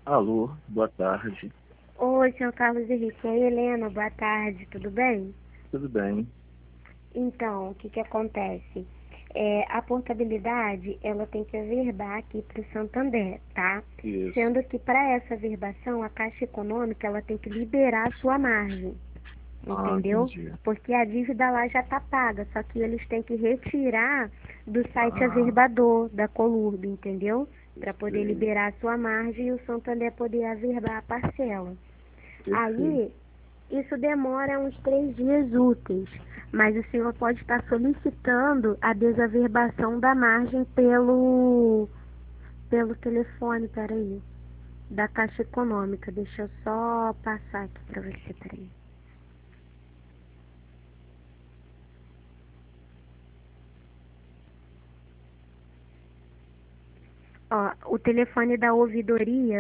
Alô, boa tarde. Oi, senhor Carlos Henrique. É Helena, boa tarde, tudo bem? Tudo bem? Então, o que que acontece? A portabilidade, ela tem que averbar aqui para o Santander, tá? Isso. Sendo que para essa averbação, a Caixa Econômica, ela tem que liberar a sua margem, Ah, entendeu? entendi. Porque a dívida lá já está paga, só que eles têm que retirar do site Ah, averbador da Colurb, entendeu? Para poder sei. liberar a sua margem e o Santander poder averbar a parcela. Perfeito. Aí, isso demora uns 3 dias úteis, mas o senhor pode estar solicitando a desaverbação da margem pelo telefone, peraí, da Caixa Econômica. Deixa eu só passar aqui para você, peraí. Ó, o telefone da ouvidoria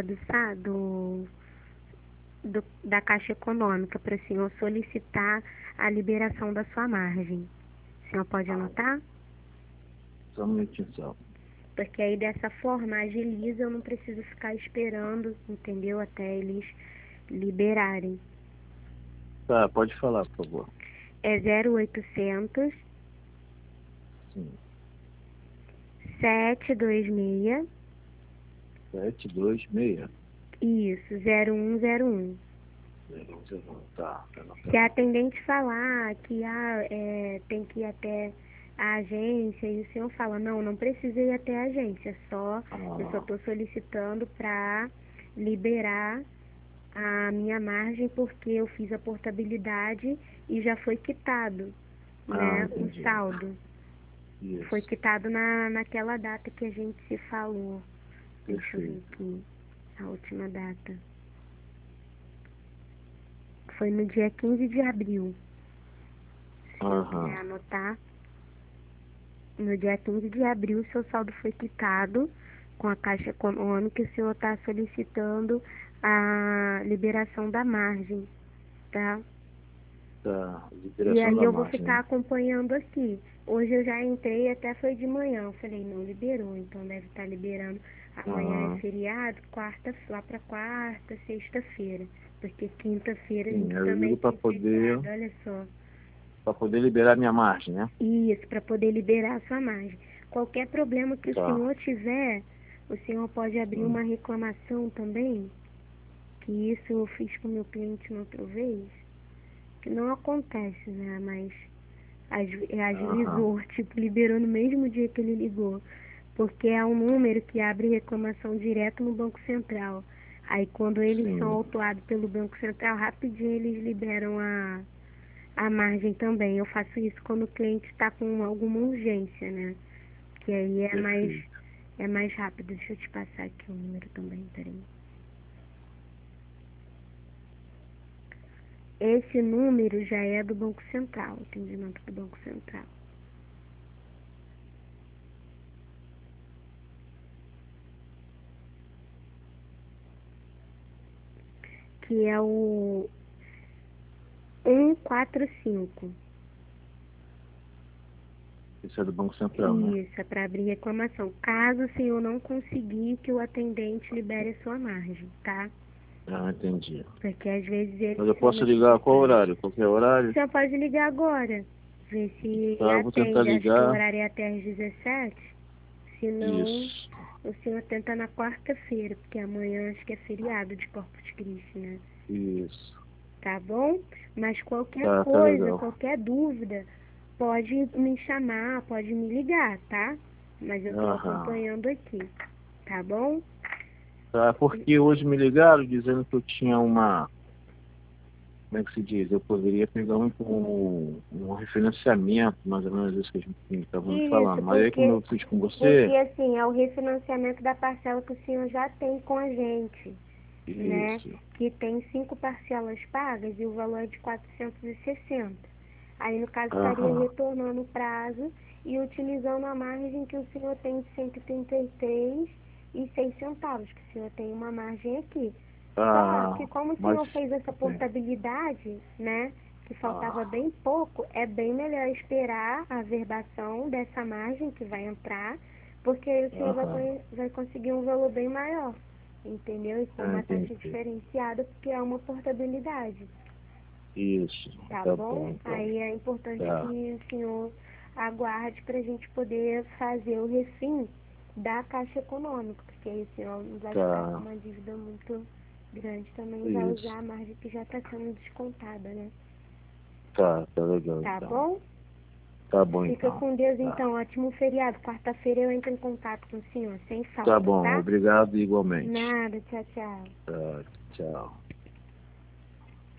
da Caixa Econômica para o senhor solicitar a liberação da sua margem. O senhor pode anotar? Só um minutinho só. Porque aí dessa forma agiliza, eu não preciso ficar esperando, entendeu? Até eles liberarem. Tá, pode falar, por favor. É 0800 Sim. 726, 726. isso, 0101. Tá, Se a anotado. atendente falar que tem que ir até a agência e o senhor fala, não, não precisa ir até a agência, eu só Ah, estou solicitando para liberar a minha margem porque eu fiz a portabilidade e já foi quitado, né, o entendi. saldo. Foi Isso. quitado naquela data que a gente se falou. Deixa eu ver Perfeito. aqui a última data. Foi no dia 15 de abril. Se o senhor quiser Aham. anotar, no dia 15 de abril o seu saldo foi quitado com a Caixa Econômica e o senhor está solicitando a liberação da margem, tá? Tá. E Liberação aí da eu vou margem, ficar né? acompanhando aqui. Hoje eu já entrei, até foi de manhã. Eu falei, não liberou, então deve estar liberando. Amanhã é Aham. feriado, lá para quarta, sexta-feira. Porque quinta-feira a Sim, gente eu também ligo tem feriado, olha só. para poder liberar minha margem, né? Isso, para poder liberar a sua margem. Qualquer problema que o Tá. senhor tiver, o senhor pode abrir Hum. uma reclamação também, que isso eu fiz com o meu cliente na outra vez, que não acontece, né? Mas Aham. agilizou, tipo, liberou no mesmo dia que ele ligou. Porque é um número que abre reclamação direto no Banco Central. Aí quando eles são Sim. autuados pelo Banco Central, rapidinho eles liberam a margem também. Eu faço isso quando o cliente está com alguma urgência, né? Que aí Perfeito. é mais rápido. Deixa eu te passar aqui o número também, peraí. Esse número já é do Banco Central, atendimento do Banco Central. Que é o 145. Isso é do Banco Central, né? Isso, é para abrir reclamação. Caso o senhor não conseguir que o atendente libere a sua margem, tá? Ah, entendi. Porque às vezes eles Mas eu são posso muito ligar a qual complicados. horário? Qualquer horário? O senhor pode ligar agora, ver se Tá, eu vou tentar atende. Acho que o ligar. horário é até às 17. Se não, Isso. o senhor tenta na quarta-feira, porque amanhã acho que é feriado de Corpus Christi, né? Isso. Tá bom? Mas qualquer Tá coisa, legal. qualquer dúvida, pode me chamar, pode me ligar, tá? Mas eu tô Aham. acompanhando aqui, tá bom? Tá, porque hoje me ligaram dizendo que eu tinha uma. Como é que se diz? Eu poderia pegar um refinanciamento, mais ou menos isso que a gente estava me Isso, falando. Mas aí, como eu fiz com porque você, assim, é o refinanciamento da parcela que o senhor já tem com a gente, né? isso. Que tem 5 parcelas pagas e o valor é de 460. Aí, no caso, estaria Aham. retornando o prazo e utilizando a margem que o senhor tem de 133,06 que o senhor tem uma margem aqui. Só que Ah, como o mas. senhor fez essa Sim. portabilidade, né, que faltava Ah, bem pouco, é bem melhor esperar a verbação dessa margem que vai entrar, porque aí o senhor aham. vai conseguir um valor bem maior, entendeu? E com uma taxa diferenciada, porque é uma portabilidade. Isso. Tá bom? Então. Aí é importante que o senhor aguarde para a gente poder fazer o refim da Caixa Econômica, porque aí o senhor não vai ficar com uma dívida muito grande também, vai usar a margem que já está sendo descontada, né? Tá legal. Tá então. bom? Tá bom, Fica então. com Deus, então. Ótimo feriado. Quarta-feira eu entro em contato com o senhor, sem falta, Tá bom, tá? obrigado igualmente. Nada, tchau, tchau. Tá, tchau.